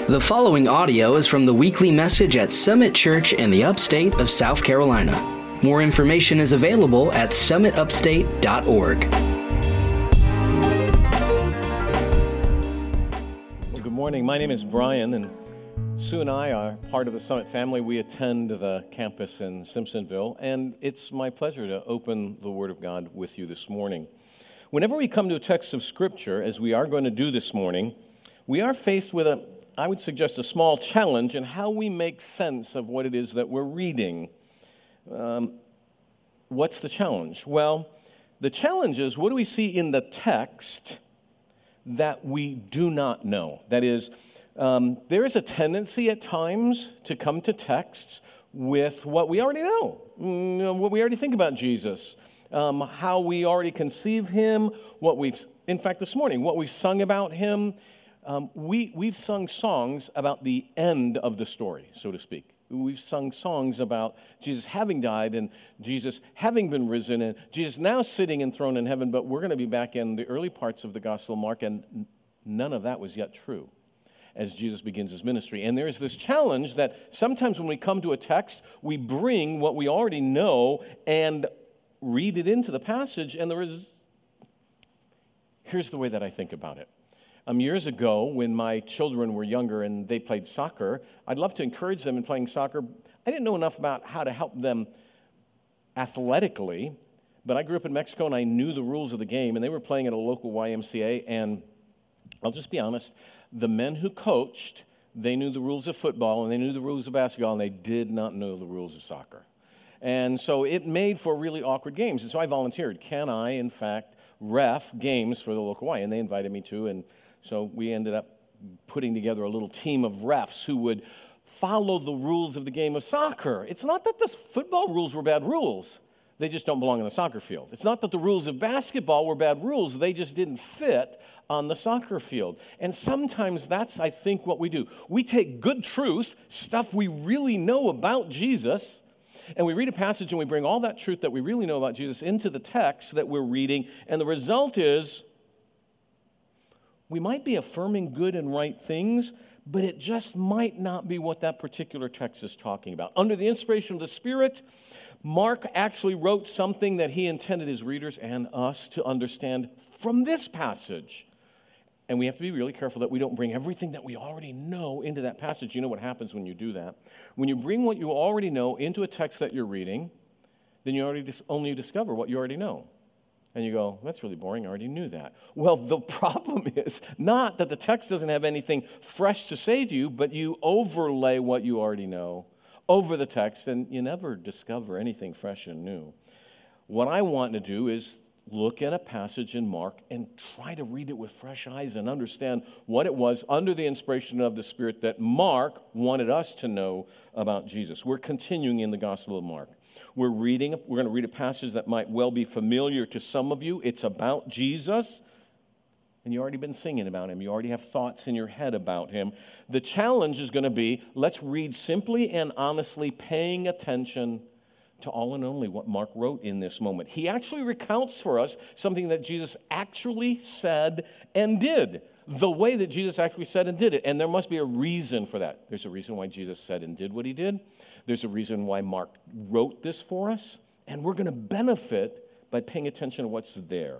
The following audio is from the weekly message at Summit Church in the upstate of South Carolina. More information is available at summitupstate.org. Well, good morning. My name is Brian, and Sue and I are part of the Summit family. We attend the campus in Simpsonville, and it's my pleasure to open the Word of God with you this morning. Whenever we come to a text of Scripture, as we are going to do this morning, we are faced with I would suggest a small challenge in how we make sense of what it is that we're reading. What's the challenge? Well, the challenge is, what do we see in the text that we do not know? That is, there is a tendency at times to come to texts with what we already know, what we already think about Jesus, how we already conceive him, in fact, this morning, what we've sung about him. We've sung songs about the end of the story, so to speak. We've sung songs about Jesus having died and Jesus having been risen and Jesus now sitting enthroned in heaven, but we're going to be back in the early parts of the Gospel of Mark, and none of that was yet true as Jesus begins his ministry. And there is this challenge that sometimes when we come to a text, we bring what we already know and read it into the passage, and here's the way that I think about it. Years ago, when my children were younger and they played soccer, I'd love to encourage them in playing soccer. I didn't know enough about how to help them athletically, but I grew up in Mexico and I knew the rules of the game, and they were playing at a local YMCA, and I'll just be honest, the men who coached, they knew the rules of football and they knew the rules of basketball, and they did not know the rules of soccer. And so it made for really awkward games, and so I volunteered. Can I, in fact, ref games for the local Y? And they invited me to, and so we ended up putting together a little team of refs who would follow the rules of the game of soccer. It's not that the football rules were bad rules. They just don't belong on the soccer field. It's not that the rules of basketball were bad rules. They just didn't fit on the soccer field. And sometimes that's, I think, what we do. We take good truth, stuff we really know about Jesus, and we read a passage and we bring all that truth that we really know about Jesus into the text that we're reading, and the result is we might be affirming good and right things, but it just might not be what that particular text is talking about. Under the inspiration of the Spirit, Mark actually wrote something that he intended his readers and us to understand from this passage. And we have to be really careful that we don't bring everything that we already know into that passage. You know what happens when you do that? When you bring what you already know into a text that you're reading, then you only discover what you already know. And you go, that's really boring, I already knew that. Well, the problem is not that the text doesn't have anything fresh to say to you, but you overlay what you already know over the text, and you never discover anything fresh and new. What I want to do is look at a passage in Mark and try to read it with fresh eyes and understand what it was under the inspiration of the Spirit that Mark wanted us to know about Jesus. We're continuing in the Gospel of Mark. We're going to read a passage that might well be familiar to some of you. It's about Jesus, and you've already been singing about him. You already have thoughts in your head about him. The challenge is going to be, let's read simply and honestly, paying attention to all and only what Mark wrote in this moment. He actually recounts for us something that Jesus actually said and did, the way that Jesus actually said and did it, and there must be a reason for that. There's a reason why Jesus said and did what he did. There's a reason why Mark wrote this for us, and we're going to benefit by paying attention to what's there.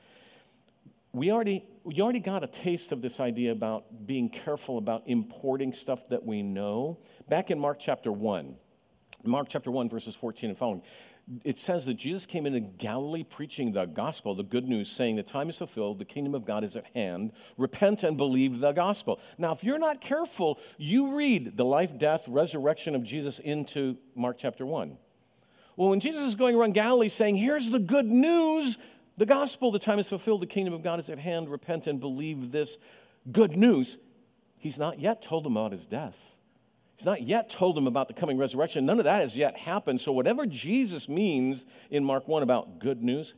You already got a taste of this idea about being careful about importing stuff that we know. Back in Mark chapter 1, verses 14 and following, it says that Jesus came into Galilee preaching the gospel, the good news, saying the time is fulfilled, the kingdom of God is at hand. Repent and believe the gospel. Now, if you're not careful, you read the life, death, resurrection of Jesus into Mark chapter 1. Well, when Jesus is going around Galilee saying, here's the good news, the gospel, the time is fulfilled, the kingdom of God is at hand. Repent and believe this good news. He's not yet told them about his death. He's not yet told them about the coming resurrection. None of that has yet happened. So whatever Jesus means in Mark 1 about good news,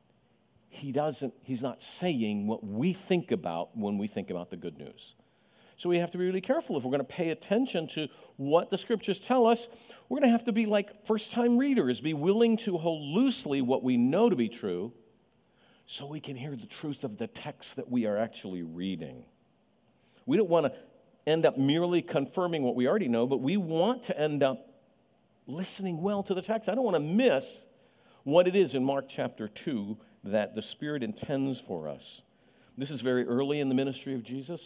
he's not saying what we think about when we think about the good news. So we have to be really careful. If we're going to pay attention to what the scriptures tell us, we're going to have to be like first-time readers, be willing to hold loosely what we know to be true so we can hear the truth of the text that we are actually reading. We don't want to end up merely confirming what we already know, but we want to end up listening well to the text. I don't want to miss what it is in Mark chapter 2 that the Spirit intends for us. This is very early in the ministry of Jesus.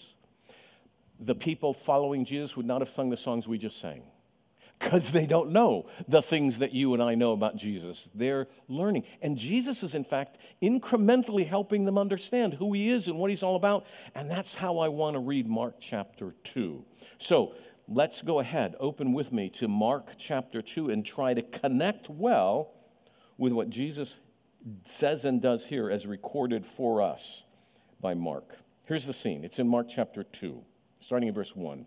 The people following Jesus would not have sung the songs we just sang because they don't know the things that you and I know about Jesus. They're learning. And Jesus is, in fact, incrementally helping them understand who he is and what he's all about. And that's how I want to read Mark chapter 2. So let's go ahead. Open with me to Mark chapter 2 and try to connect well with what Jesus says and does here as recorded for us by Mark. Here's the scene. It's in Mark chapter 2, starting in verse 1.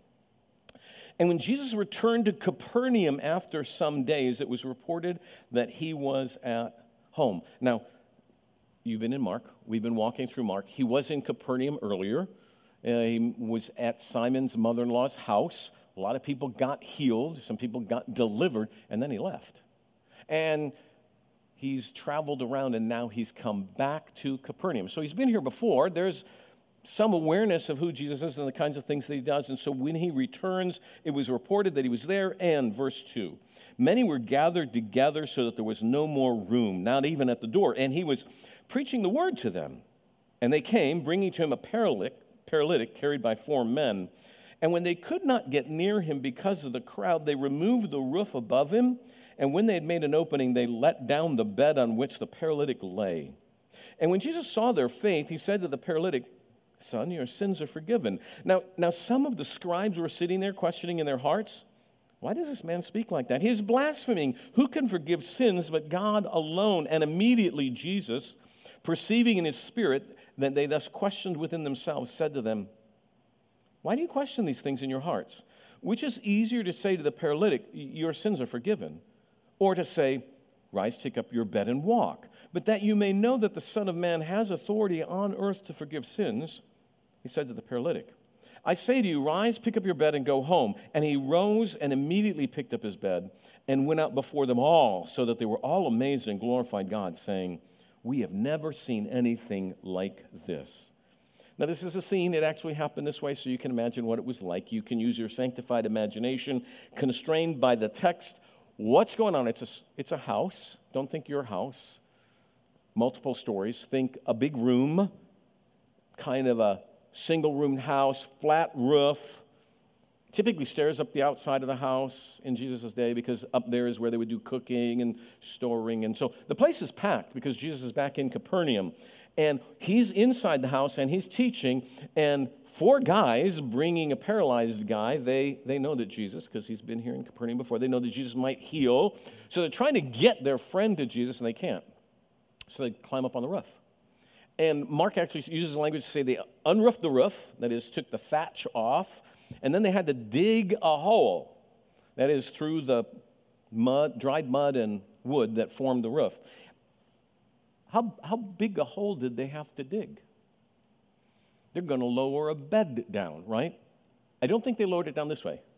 And when Jesus returned to Capernaum after some days, it was reported that he was at home. Now, you've been in Mark. We've been walking through Mark. He was in Capernaum earlier. He was at Simon's mother-in-law's house. A lot of people got healed. Some people got delivered. And then he left. And he's traveled around, and now he's come back to Capernaum. So he's been here before. There's some awareness of who Jesus is and the kinds of things that he does. And so when he returns, it was reported that he was there. And verse 2, many were gathered together so that there was no more room, not even at the door. And he was preaching the word to them. And they came, bringing to him a paralytic carried by 4 men. And when they could not get near him because of the crowd, they removed the roof above him. And when they had made an opening, they let down the bed on which the paralytic lay. And when Jesus saw their faith, he said to the paralytic, "Son, your sins are forgiven." Now some of the scribes were sitting there questioning in their hearts, "Why does this man speak like that? He is blaspheming. Who can forgive sins but God alone?" And immediately Jesus, perceiving in his spirit that they thus questioned within themselves, said to them, "Why do you question these things in your hearts? Which is easier to say to the paralytic, 'Your sins are forgiven,' or to say, 'Rise, take up your bed and walk'? But that you may know that the Son of Man has authority on earth to forgive sins," he said to the paralytic, "I say to you, rise, pick up your bed, and go home." And he rose and immediately picked up his bed and went out before them all, so that they were all amazed and glorified God, saying, "We have never seen anything like this." Now, this is a scene. It actually happened this way, so you can imagine what it was like. You can use your sanctified imagination, constrained by the text. What's going on? It's a house. Don't think your house. Multiple stories. Think a big room, kind of a single-room house, flat roof. Typically stairs up the outside of the house in Jesus' day, because up there is where they would do cooking and storing. And so the place is packed because Jesus is back in Capernaum. And he's inside the house and he's teaching. And 4 guys bringing a paralyzed guy, they know that Jesus, because he's been here in Capernaum before, they know that Jesus might heal. So they're trying to get their friend to Jesus, and they can't. So they climb up on the roof. And Mark actually uses language to say they unroofed the roof, that is, took the thatch off, and then they had to dig a hole, that is, through the mud, dried mud and wood that formed the roof. How big a hole did they have to dig? They're going to lower a bed down, right? I don't think they lowered it down this way.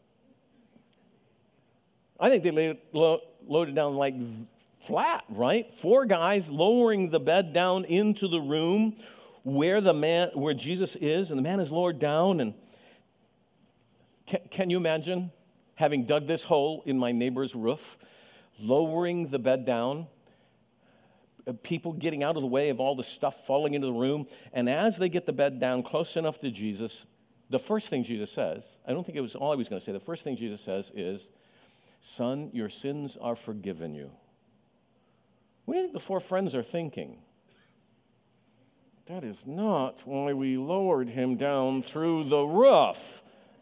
I think they lowered it down like flat, right? 4 guys lowering the bed down into the room where Jesus is, and the man is lowered down. And can you imagine having dug this hole in my neighbor's roof, lowering the bed down, people getting out of the way of all the stuff falling into the room, and as they get the bed down close enough to Jesus, the first thing Jesus says, I don't think it was all he was going to say, the first thing Jesus says is, "Son, your sins are forgiven you." What do you think the 4 friends are thinking? That is not why we lowered him down through the roof.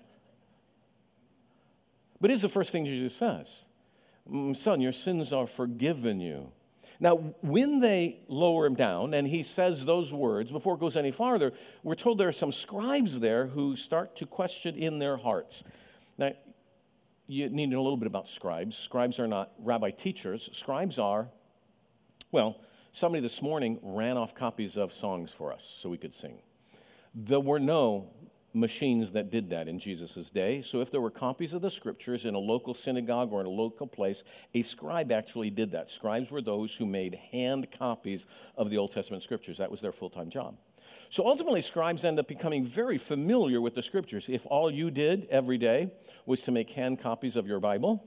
But it's the first thing Jesus says. "Son, your sins are forgiven you." Now, when they lower him down, and he says those words, before it goes any farther, we're told there are some scribes there who start to question in their hearts. Now, you need to know a little bit about scribes. Scribes are not rabbi teachers. Scribes are, well, somebody this morning ran off copies of songs for us so we could sing. There were no machines that did that in Jesus' day. So if there were copies of the scriptures in a local synagogue or in a local place, a scribe actually did that. Scribes were those who made hand copies of the Old Testament scriptures. That was their full-time job. So ultimately, scribes end up becoming very familiar with the Scriptures. If all you did every day was to make hand copies of your Bible,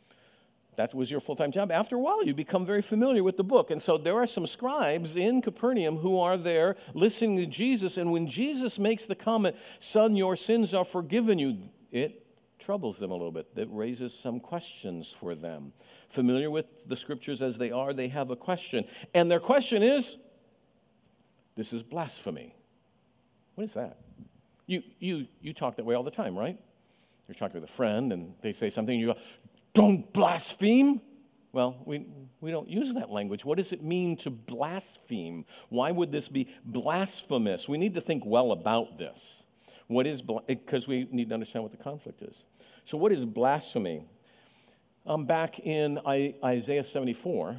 that was your full-time job. After a while, you become very familiar with the book. And so there are some scribes in Capernaum who are there listening to Jesus. And when Jesus makes the comment, "Son, your sins are forgiven you," it troubles them a little bit. It raises some questions for them. Familiar with the Scriptures as they are, they have a question. And their question is, this is blasphemy. What is that? You talk that way all the time, right? You're talking with a friend and they say something and you go, "Don't blaspheme." Well, we don't use that language. What does it mean to blaspheme? Why would this be blasphemous? We need to think well about this. Because we need to understand what the conflict is. So what is blasphemy? Back in Isaiah 74,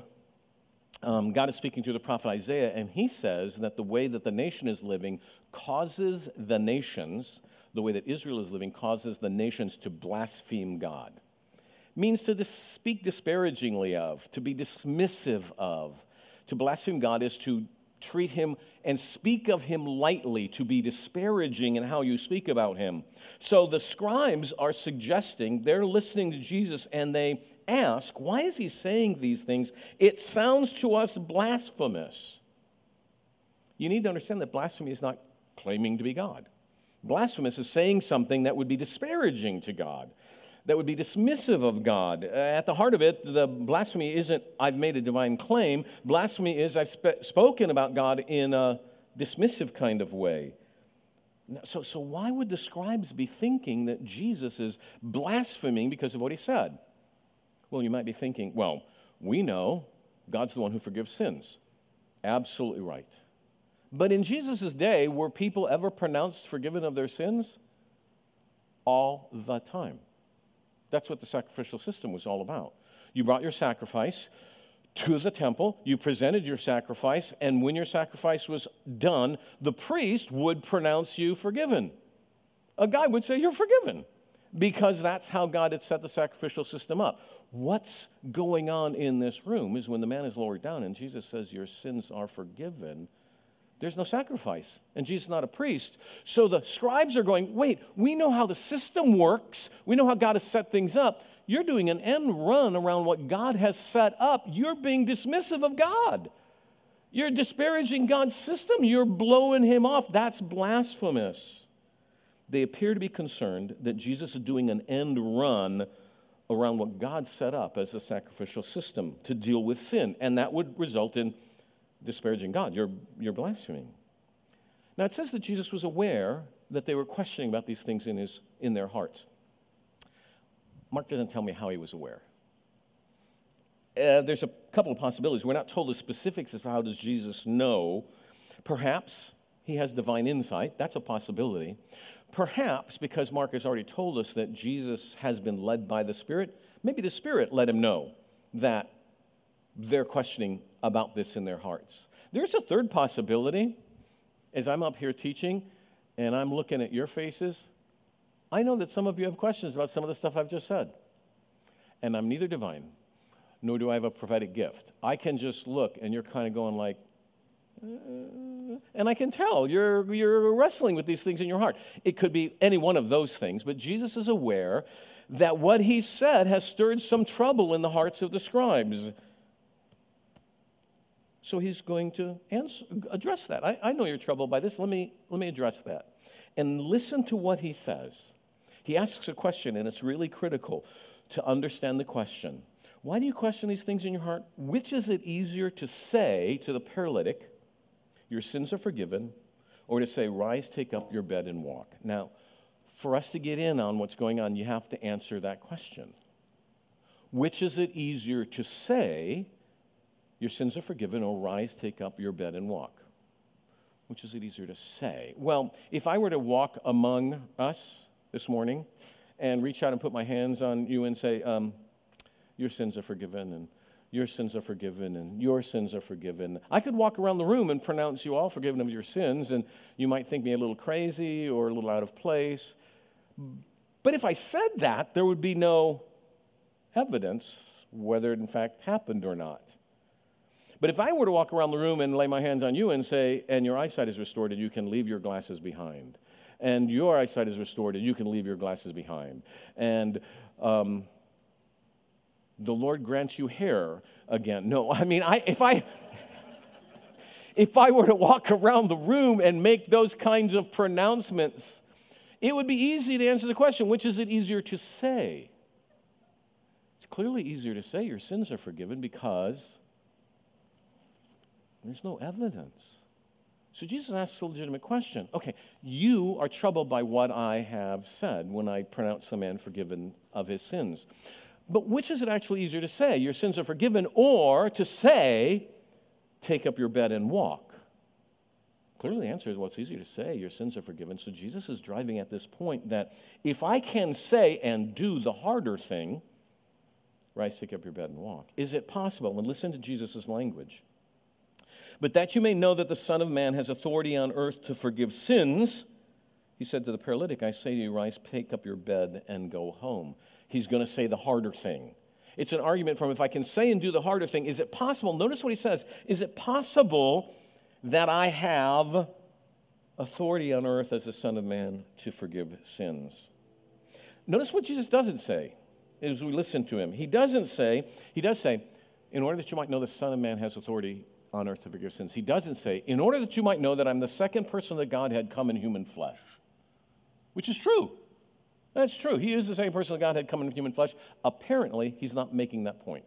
God is speaking through the prophet Isaiah, and he says that the way that the nation is living causes the nations, the way that Israel is living, causes the nations to blaspheme God. Means to speak disparagingly of, to be dismissive of. To blaspheme God is to treat him and speak of him lightly, to be disparaging in how you speak about him. So the scribes are suggesting, they're listening to Jesus and they ask, why is he saying these things? It sounds to us blasphemous. You need to understand that blasphemy is not claiming to be God. Blasphemous is saying something that would be disparaging to God, that would be dismissive of God. At the heart of it, the blasphemy isn't, "I've made a divine claim." Blasphemy is, "I've spoken about God in a dismissive kind of way." So why would the scribes be thinking that Jesus is blaspheming because of what he said? Well, you might be thinking, well, we know God's the one who forgives sins. Absolutely right. But in Jesus' day, were people ever pronounced forgiven of their sins? All the time. That's what the sacrificial system was all about. You brought your sacrifice to the temple, you presented your sacrifice, and when your sacrifice was done, the priest would pronounce you forgiven. A guy would say, "You're forgiven," because that's how God had set the sacrificial system up. What's going on in this room is when the man is lowered down and Jesus says, "Your sins are forgiven," there's no sacrifice, and Jesus is not a priest. So the scribes are going, wait, we know how the system works. We know how God has set things up. You're doing an end run around what God has set up. You're being dismissive of God. You're disparaging God's system. You're blowing him off. That's blasphemous. They appear to be concerned that Jesus is doing an end run around what God set up as the sacrificial system to deal with sin, and that would result in disparaging God. You're blaspheming. Now it says that Jesus was aware that they were questioning about these things in their hearts. Mark doesn't tell me how he was aware. There's a couple of possibilities. We're not told the specifics as to how does Jesus know. Perhaps he has divine insight. That's a possibility. Perhaps because Mark has already told us that Jesus has been led by the Spirit, maybe the Spirit let him know that they're questioning about this in their hearts. There's a third possibility. As I'm up here teaching and I'm looking at your faces, I know that some of you have questions about some of the stuff I've just said. And I'm neither divine, nor do I have a prophetic gift. I can just look and you're kind of going like, and I can tell you're wrestling with these things in your heart. It could be any one of those things, but Jesus is aware that what he said has stirred some trouble in the hearts of the scribes. So he's going to address that. I know you're troubled by this. Let me address that. And listen to what he says. He asks a question, and it's really critical to understand the question. Why do you question these things in your heart? Which is it easier to say to the paralytic, "Your sins are forgiven," or to say, "Rise, take up your bed and walk"? Now, for us to get in on what's going on, you have to answer that question. Which is it easier to say, "Your sins are forgiven," or "Rise, take up your bed and walk"? Which is it easier to say? Well, if I were to walk among us this morning and reach out and put my hands on you and say, "Your sins are forgiven," and "Your sins are forgiven," and "Your sins are forgiven," I could walk around the room and pronounce you all forgiven of your sins, and you might think me a little crazy or a little out of place. But if I said that, there would be no evidence whether it in fact happened or not. But if I were to walk around the room and lay my hands on you and say, and your eyesight is restored and you can leave your glasses behind, and your eyesight is restored and you can leave your glasses behind, and the Lord grants you hair again. No, I mean, if I were to walk around the room and make those kinds of pronouncements, it would be easy to answer the question, which is it easier to say? It's clearly easier to say your sins are forgiven because there's no evidence. So Jesus asks a legitimate question. Okay, you are troubled by what I have said when I pronounce the man forgiven of his sins. But which is it actually easier to say, your sins are forgiven, or to say, take up your bed and walk? Clearly the answer is, well, it's easier to say, your sins are forgiven. So Jesus is driving at this point that if I can say and do the harder thing, rise, take up your bed and walk, is it possible? And listen to Jesus' language. But that you may know that the Son of Man has authority on earth to forgive sins, he said to the paralytic, I say to you, rise, take up your bed and go home. He's going to say the harder thing. It's an argument from if I can say and do the harder thing, is it possible, notice what he says, is it possible that I have authority on earth as the Son of Man to forgive sins? Notice what Jesus doesn't say as we listen to him. He does say, in order that you might know the Son of Man has authority on earth to forgive sins. He doesn't say, in order that you might know that I'm the second person that God had come in human flesh, which is true. That's true. He is the same person that God had come in human flesh. Apparently, he's not making that point.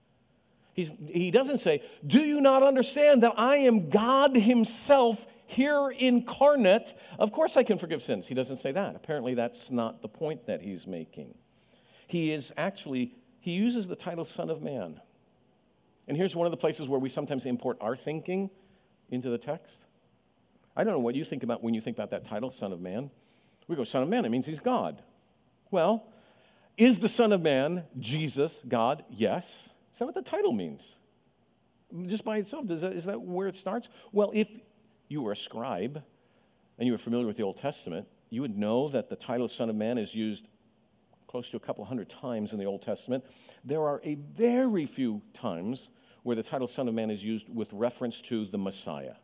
He doesn't say, do you not understand that I am God himself here incarnate? Of course I can forgive sins. He doesn't say that. Apparently, that's not the point that he's making. He uses the title Son of Man. And here's one of the places where we sometimes import our thinking into the text. I don't know what you think about when you think about that title, Son of Man. We go, Son of Man, it means he's God. Well, is the Son of Man Jesus, God? Yes. Is that what the title means? Just by itself, is that where it starts? Well, if you were a scribe and you were familiar with the Old Testament, you would know that the title Son of Man is used close to a couple hundred times in the Old Testament. There are a very few times where the title Son of Man is used with reference to the Messiah.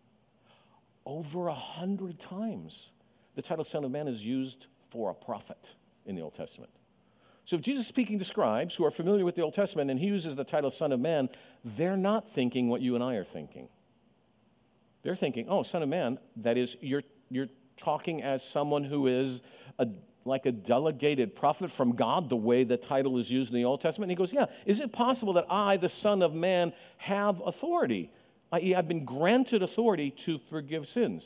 Over 100 times, the title Son of Man is used for a prophet in the Old Testament. So if Jesus is speaking to scribes who are familiar with the Old Testament and he uses the title Son of Man, they're not thinking what you and I are thinking. They're thinking, oh, Son of Man, that is, you're talking as someone who is like a delegated prophet from God, the way the title is used in the Old Testament. And he goes, yeah, is it possible that I, the Son of Man, have authority? I.e., I've been granted authority to forgive sins.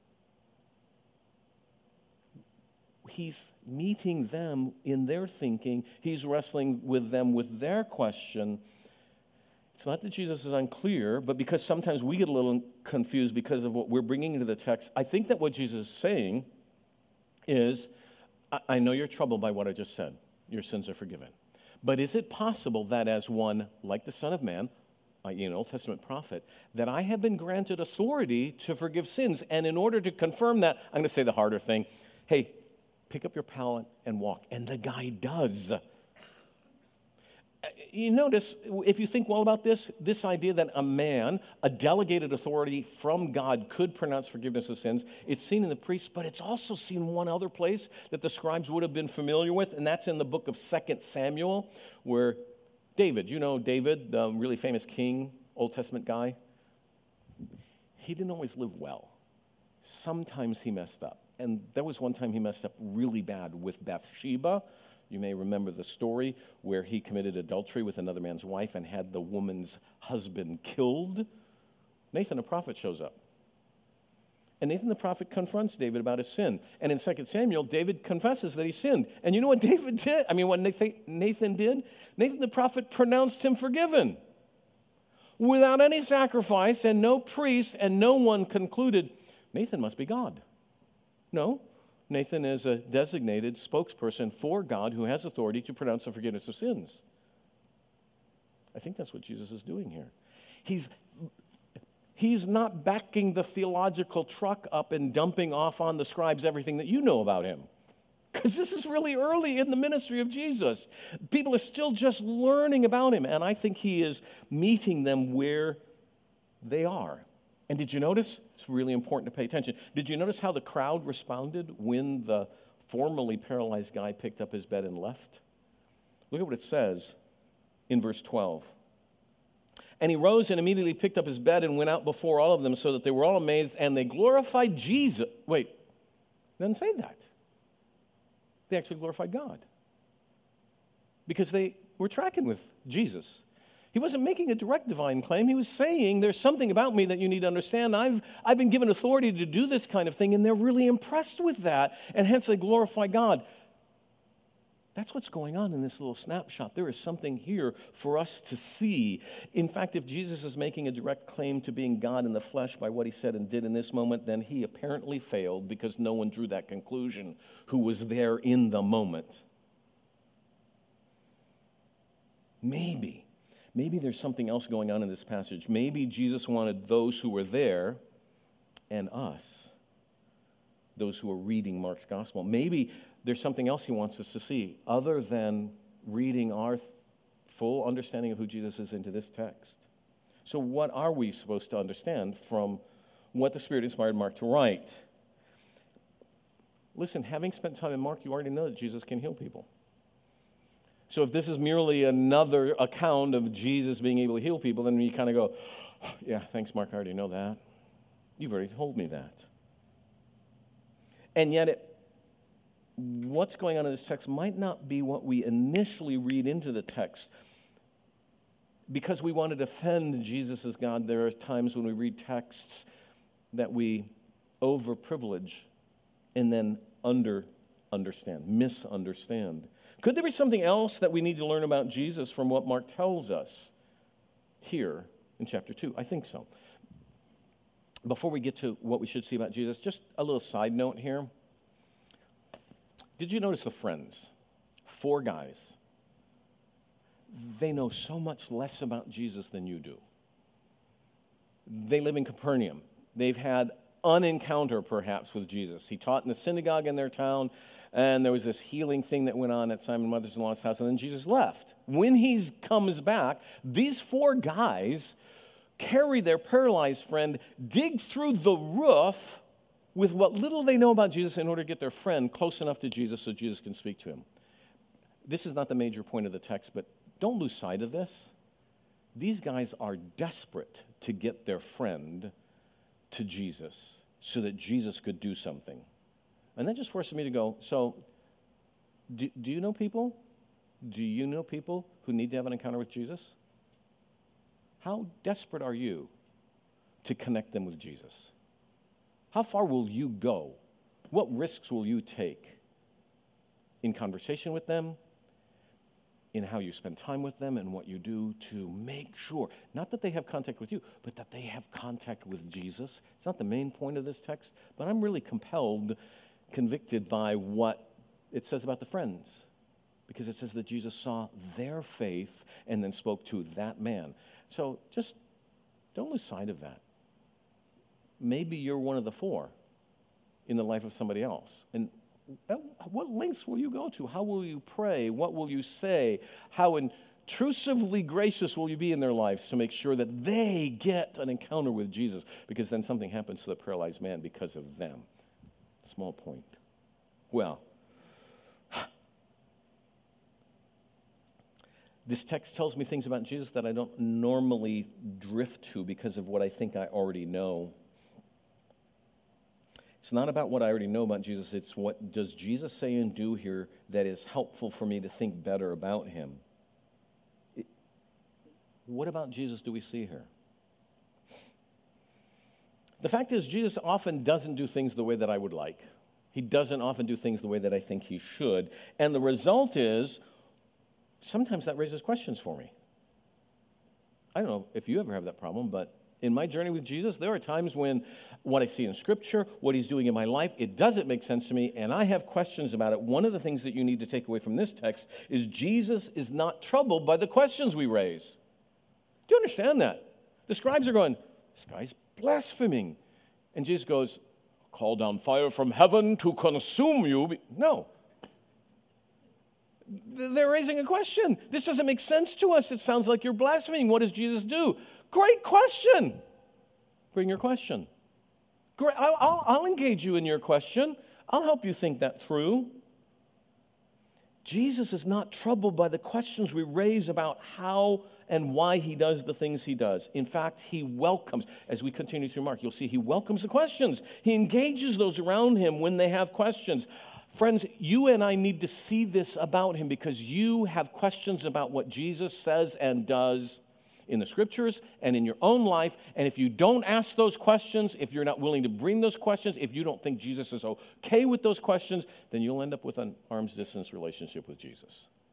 He's meeting them in their thinking. He's wrestling with them with their question. It's not that Jesus is unclear, but because sometimes we get a little confused because of what we're bringing into the text, I think that what Jesus is saying is, I know you're troubled by what I just said. Your sins are forgiven. But is it possible that as one, like the Son of Man, an Old Testament prophet, that I have been granted authority to forgive sins? And in order to confirm that, I'm going to say the harder thing. Hey, pick up your pallet and walk. And the guy does. You notice, if you think well about this idea that a man, a delegated authority from God, could pronounce forgiveness of sins, it's seen in the priests, but it's also seen one other place that the scribes would have been familiar with, and that's in the book of 2 Samuel, where David, you know David, the really famous king, Old Testament guy, he didn't always live well. Sometimes he messed up. And there was one time he messed up really bad with Bathsheba. You may remember the story where he committed adultery with another man's wife and had the woman's husband killed. Nathan the prophet shows up. And Nathan the prophet confronts David about his sin. And in 2 Samuel, David confesses that he sinned. And you know what David did? What Nathan did? Nathan the prophet pronounced him forgiven. Without any sacrifice and no priest, and no one concluded, Nathan must be God. No, Nathan is a designated spokesperson for God who has authority to pronounce the forgiveness of sins. I think that's what Jesus is doing here. He's not backing the theological truck up and dumping off on the scribes everything that you know about him. Because this is really early in the ministry of Jesus. People are still just learning about him. And I think he is meeting them where They are. And did you notice? It's really important to pay attention. Did you notice how the crowd responded when the formerly paralyzed guy picked up his bed and left? Look at what it says in verse 12. And he rose and immediately picked up his bed and went out before all of them, so that they were all amazed, and they glorified Jesus. Wait, it doesn't say that. They actually glorified God, because they were tracking with Jesus. He wasn't making a direct divine claim. He was saying, there's something about me that you need to understand. I've been given authority to do this kind of thing, and they're really impressed with that, and hence they glorify God. That's what's going on in this little snapshot. There is something here for us to see. In fact, if Jesus is making a direct claim to being God in the flesh by what he said and did in this moment, then he apparently failed, because no one drew that conclusion who was there in the moment. Maybe there's something else going on in this passage. Maybe Jesus wanted those who were there and us, those who are reading Mark's gospel. Maybe there's something else he wants us to see other than reading our full understanding of who Jesus is into this text. So what are we supposed to understand from what the Spirit inspired Mark to write? Listen, having spent time in Mark, you already know that Jesus can heal people. So if this is merely another account of Jesus being able to heal people, then you kind of go, oh, yeah, thanks, Mark, I already know that. You've already told me that. And yet what's going on in this text might not be what we initially read into the text. Because we want to defend Jesus as God, there are times when we read texts that we overprivilege and then misunderstand. Could there be something else that we need to learn about Jesus from what Mark tells us here in chapter 2? I think so. Before we get to what we should see about Jesus, just a little side note here. Did you notice the friends? 4 guys. They know so much less about Jesus than you do. They live in Capernaum. They've had an encounter, perhaps, with Jesus. He taught in the synagogue in their town, and there was this healing thing that went on at Simon mother-in-law's house, and then Jesus left. When he comes back, these 4 guys carry their paralyzed friend, dig through the roof with what little they know about Jesus in order to get their friend close enough to Jesus so Jesus can speak to him. This is not the major point of the text, but don't lose sight of this. These guys are desperate to get their friend to Jesus so that Jesus could do something. And that just forces me to go, so do you know people? Do you know people who need to have an encounter with Jesus? How desperate are you to connect them with Jesus? How far will you go? What risks will you take in conversation with them, in how you spend time with them, and what you do to make sure, not that they have contact with you, but that they have contact with Jesus? It's not the main point of this text, but I'm really convicted by what it says about the friends, because it says that Jesus saw their faith and then spoke to that man. So just don't lose sight of that. Maybe you're one of the 4 in the life of somebody else. And what lengths will you go to? How will you pray? What will you say? How intrusively gracious will you be in their lives to make sure that they get an encounter with Jesus? Because then something happens to the paralyzed man because of them. Small point. Well, this text tells me things about Jesus that I don't normally drift to because of what I think I already know. It's not about what I already know about Jesus. It's what does Jesus say and do here that is helpful for me to think better about him. What about Jesus do we see here? The fact is, Jesus often doesn't do things the way that I would like. He doesn't often do things the way that I think he should. And the result is, sometimes that raises questions for me. I don't know if you ever have that problem, but in my journey with Jesus, there are times when what I see in Scripture, what he's doing in my life, it doesn't make sense to me, and I have questions about it. One of the things that you need to take away from this text is Jesus is not troubled by the questions we raise. Do you understand that? The scribes are going, this guy's blaspheming. And Jesus goes, call down fire from heaven to consume you. No. They're raising a question. This doesn't make sense to us. It sounds like you're blaspheming. What does Jesus do? Great question. bring your question. Great, I'll engage you in your question. I'll help you think that through. Jesus is not troubled by the questions we raise about how and why he does the things he does. In fact, he welcomes, as we continue through Mark, you'll see he welcomes the questions. He engages those around him when they have questions. Friends, you and I need to see this about him because you have questions about what Jesus says and does in the scriptures and in your own life. And if you don't ask those questions, if you're not willing to bring those questions, if you don't think Jesus is okay with those questions, then you'll end up with an arm's distance relationship with Jesus.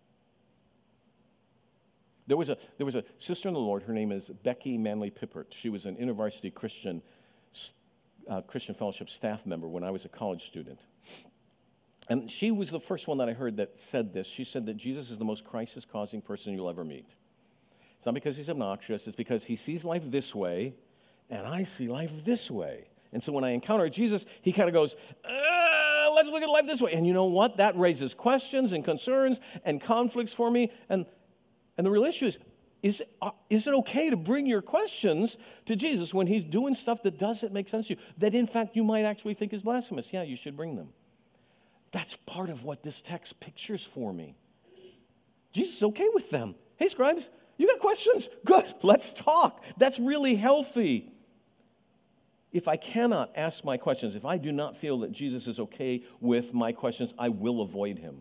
There was a sister in the Lord. Her name is Becky Manley Pippert. She was an InterVarsity Christian Fellowship staff member when I was a college student. And she was the first one that I heard that said this. She said that Jesus is the most crisis-causing person you'll ever meet. It's not because he's obnoxious. It's because he sees life this way, and I see life this way. And so when I encounter Jesus, he kind of goes, let's look at life this way. And you know what? That raises questions and concerns and conflicts for me. And the real issue is it okay to bring your questions to Jesus when he's doing stuff that doesn't make sense to you, that in fact you might actually think is blasphemous? Yeah, you should bring them. That's part of what this text pictures for me. Jesus is okay with them. Hey, scribes, you got questions? Good, let's talk. That's really healthy. If I cannot ask my questions, if I do not feel that Jesus is okay with my questions, I will avoid him.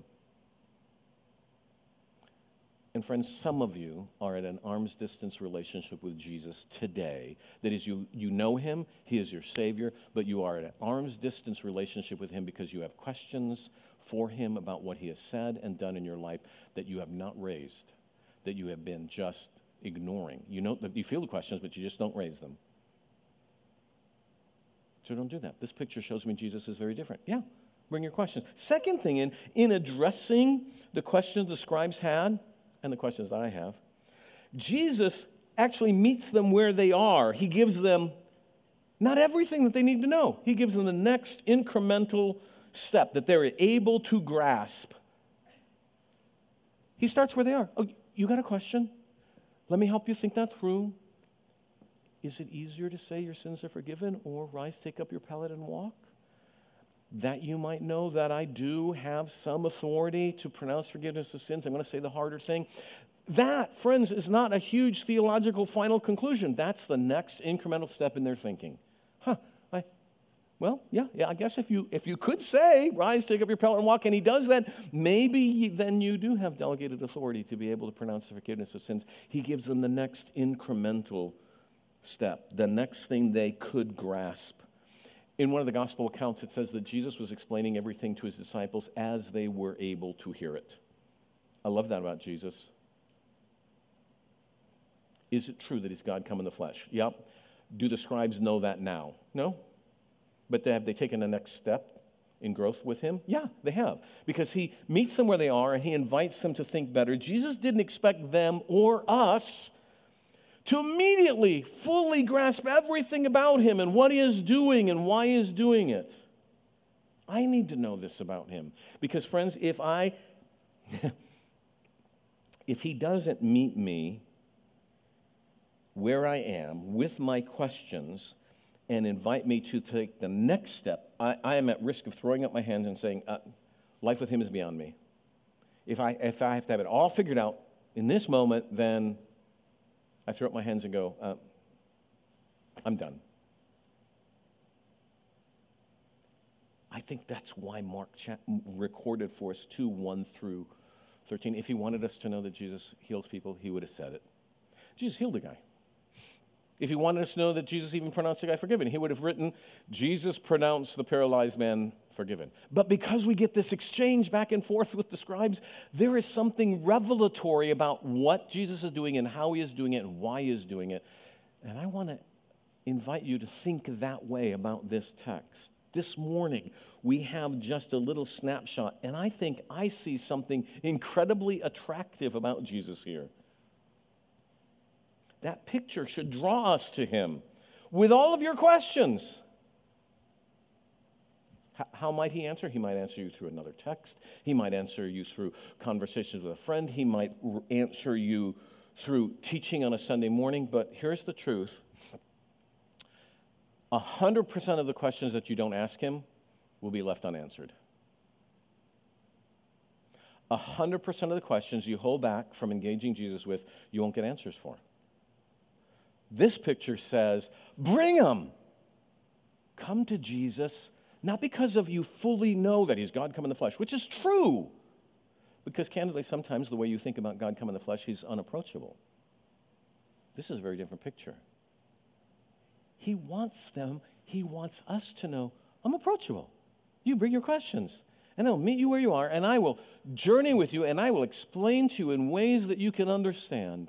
And friends, some of you are at an arm's distance relationship with Jesus today. That is, you know him, he is your Savior, but you are at an arm's distance relationship with him because you have questions for him about what he has said and done in your life that you have not raised, that you have been just ignoring. You know, you feel the questions, but you just don't raise them. So don't do that. This picture shows me Jesus is very different. Yeah, bring your questions. Second thing, in addressing the questions the scribes had, and the questions that I have, Jesus actually meets them where they are. He gives them not everything that they need to know. He gives them the next incremental step that they're able to grasp. He starts where they are. Oh, you got a question? Let me help you think that through. Is it easier to say your sins are forgiven or rise, take up your pallet and walk? That you might know that I do have some authority to pronounce forgiveness of sins. I'm going to say the harder thing. That, friends, is not a huge theological final conclusion. That's the next incremental step in their thinking. I guess if you could say, rise, take up your pallet and walk, and he does that, maybe then you do have delegated authority to be able to pronounce the forgiveness of sins. He gives them the next incremental step, the next thing they could grasp. In one of the gospel accounts, it says that Jesus was explaining everything to his disciples as they were able to hear it. I love that about Jesus. Is it true that he's God come in the flesh? Yep. Do the scribes know that now? No. But have they taken the next step in growth with him? Yeah, they have. Because he meets them where they are and he invites them to think better. Jesus didn't expect them or us to immediately fully grasp everything about him and what he is doing and why he is doing it. I need to know this about him. Because, friends, if he doesn't meet me where I am with my questions and invite me to take the next step, I am at risk of throwing up my hands and saying, life with him is beyond me. If I have to have it all figured out in this moment, then I throw up my hands and go, I'm done. I think that's why Mark recorded for us 2:1 through 13. If he wanted us to know that Jesus heals people, he would have said it. Jesus healed a guy. If he wanted us to know that Jesus even pronounced the guy forgiven, he would have written, Jesus pronounced the paralyzed man forgiven. But because we get this exchange back and forth with the scribes, there is something revelatory about what Jesus is doing and how he is doing it and why he is doing it. And I want to invite you to think that way about this text. This morning, we have just a little snapshot, and I think I see something incredibly attractive about Jesus here. That picture should draw us to him with all of your questions. How might he answer? He might answer you through another text. He might answer you through conversations with a friend. He might answer you through teaching on a Sunday morning. But here's the truth. 100% of the questions that you don't ask him will be left unanswered. 100% of the questions you hold back from engaging Jesus with, you won't get answers for. This picture says, bring them. Come to Jesus, not because of you fully know that he's God come in the flesh, which is true. Because candidly, sometimes the way you think about God come in the flesh, he's unapproachable. This is a very different picture. He wants us to know, I'm approachable. You bring your questions, and I'll meet you where you are, and I will journey with you, and I will explain to you in ways that you can understand.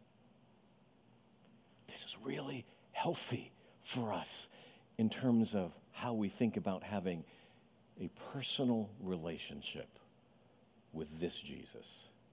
This is really healthy for us in terms of how we think about having a personal relationship with this Jesus.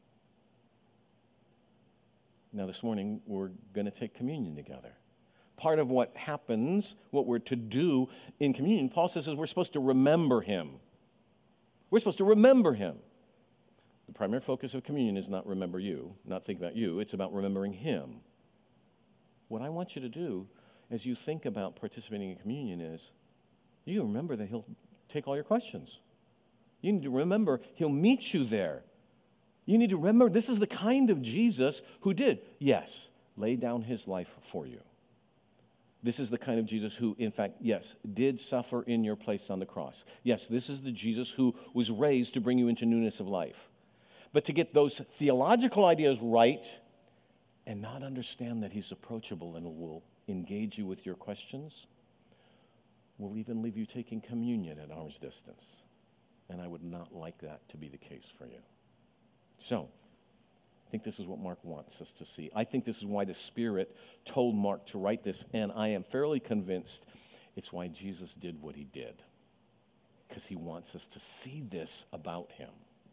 Now, this morning, we're going to take communion together. Part of what happens, what we're to do in communion, Paul says, is we're supposed to remember him. We're supposed to remember him. The primary focus of communion is not remember you, not think about you. It's about remembering him. What I want you to do as you think about participating in communion is you remember that he'll take all your questions. You need to remember he'll meet you there. You need to remember this is the kind of Jesus who did, yes, lay down his life for you. This is the kind of Jesus who, in fact, yes, did suffer in your place on the cross. Yes, this is the Jesus who was raised to bring you into newness of life. But to get those theological ideas right and not understand that he's approachable and will engage you with your questions, will even leave you taking communion at arm's distance. And I would not like that to be the case for you. So, I think this is what Mark wants us to see. I think this is why the Spirit told Mark to write this, and I am fairly convinced it's why Jesus did what he did, because he wants us to see this about him.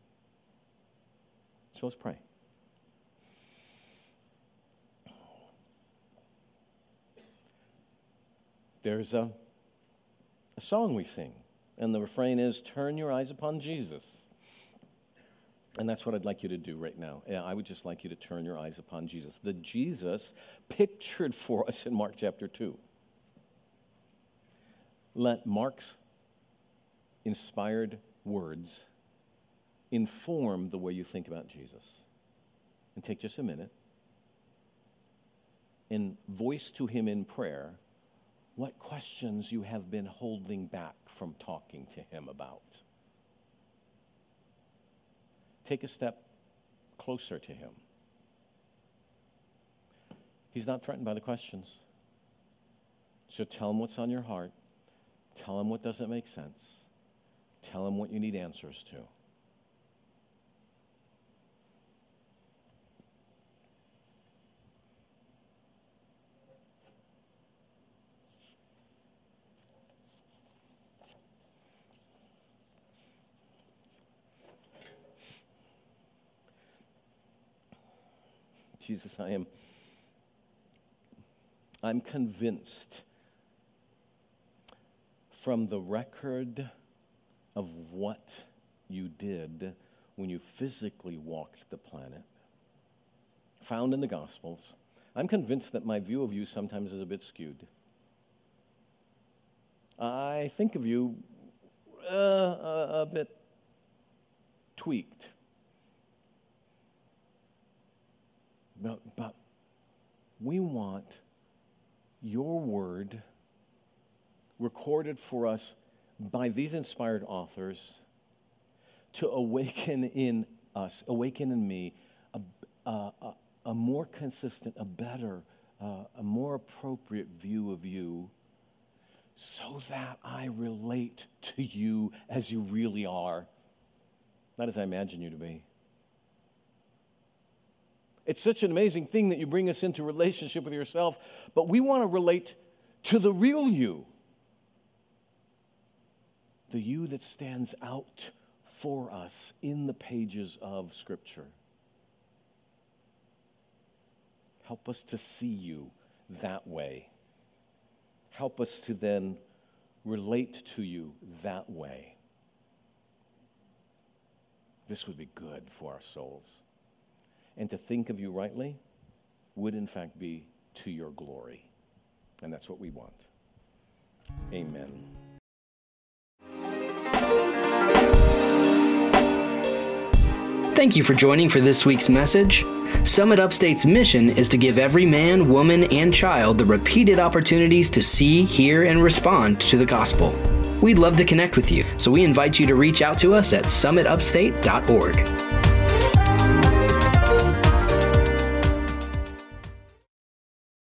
So let's pray. There's a song we sing, and the refrain is, turn your eyes upon Jesus. And that's what I'd like you to do right now. I would just like you to turn your eyes upon Jesus. The Jesus pictured for us in Mark chapter 2. Let Mark's inspired words inform the way you think about Jesus. And take just a minute and voice to him in prayer what questions you have been holding back from talking to him about. Take a step closer to him. He's not threatened by the questions. So tell him what's on your heart. Tell him what doesn't make sense. Tell him what you need answers to. Jesus, I'm convinced from the record of what you did when you physically walked the planet, found in the Gospels, I'm convinced that my view of you sometimes is a bit skewed. I think of you a bit tweaked. But we want your word recorded for us by these inspired authors to awaken in us, awaken in me a more consistent, a better, a more appropriate view of you, so that I relate to you as you really are, not as I imagine you to be. It's such an amazing thing that you bring us into relationship with yourself, but we want to relate to the real you. The you that stands out for us in the pages of Scripture. Help us to see you that way. Help us to then relate to you that way. This would be good for our souls. And to think of you rightly would in fact be to your glory. And that's what we want. Amen. Thank you for joining for this week's message. Summit Upstate's mission is to give every man, woman, and child the repeated opportunities to see, hear, and respond to the gospel. We'd love to connect with you, so we invite you to reach out to us at summitupstate.org.